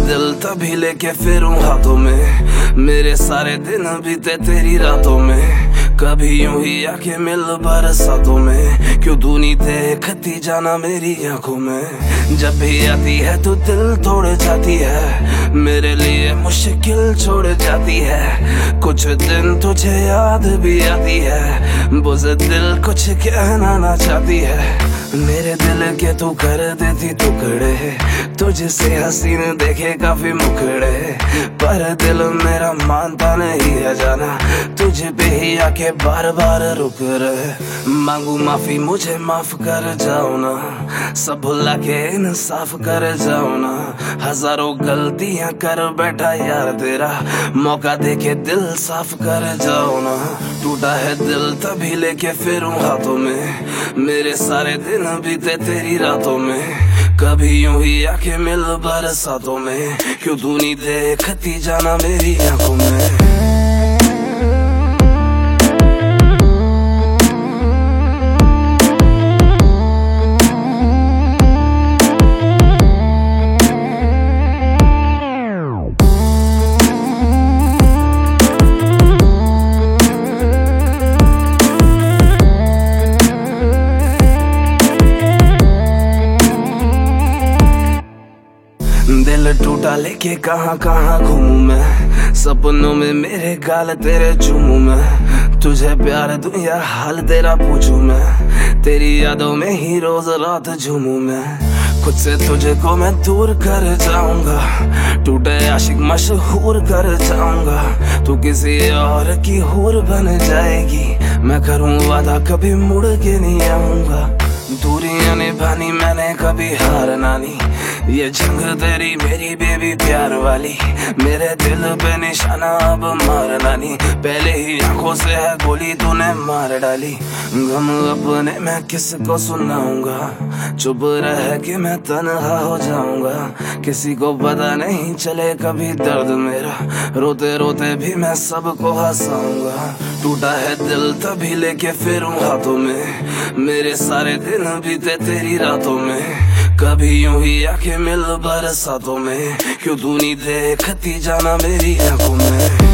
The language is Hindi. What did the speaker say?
दिल तभी लेके फिरूं हाथों में, मेरे सारे दिन बीते तेरी रातों में। कभी यूं ही आके मिल बरसातों में, क्यों तू नहीं देखती जाना मेरी आंखों में। जब भी आती है तू दिल तोड़ जाती है, मेरे लिए मुश्किल छोड़ जाती है। कुछ दिन तुझे याद भी आती है, बुज़दिल कुछ कहना ना चाहती है। मेरे दिल के तू कर देती टुकड़े, तुझसे हसीन देखे काफी मुखड़े, पर दिल मेरा मानता नहीं है जाना, तुझे पे ही आके बार बार रुक रहे। मांगू माफी मुझे माफ कर जाओ ना, सब भुला के इंसाफ कर जाओ ना। हजारों गलतियां कर बैठा यार तेरा, मौका देके दिल साफ कर जाओ ना। टूटा है दिल तभी लेके फिरूं हाथों में, मेरे सारे दिन बीते तेरी रातों में। कभी यूं ही आके मिल बरसातों में, क्यों तू नहीं देखती जाना मेरी आंखों में। दिल टूटा लेके कहाँ कहाँ घूमूं मैं, सपनों में मेरे गाल तेरे चूमूं मैं। तुझे प्यार दूं या हाल तेरा पूछूं मैं, तेरी यादों में ही रोज रात झूमूं मैं। खुद से तुझे को मैं दूर कर जाऊंगा, टूटे आशिक मशहूर कर जाऊंगा। तू किसी और की हूर बन जाएगी, मैं करूं वादा कभी मुड़ के नहीं आऊंगा। दूरियां निभानी मैंने कभी हार नानी, ये जंग तेरी मेरी बेबी प्यार वाली। मेरे दिल पे निशाना अब मार नानी, पहले ही आंखों से है गोली तूने मार डाली। गम अपने मैं किसको सुनाऊंगा, चुप रह के मैं तन्हा हो जाऊंगा। किसी को पता नहीं चले कभी दर्द मेरा, रोते रोते भी मैं सबको हंसाऊंगा। टूटा है दिल तभी लेके फिरूं हाथों में, मेरे सारे दिन बीते तेरी रातों में। कभी यूं ही आके मिल बरसातों में, क्यों तू नहीं देखती जाना मेरी आंखों में।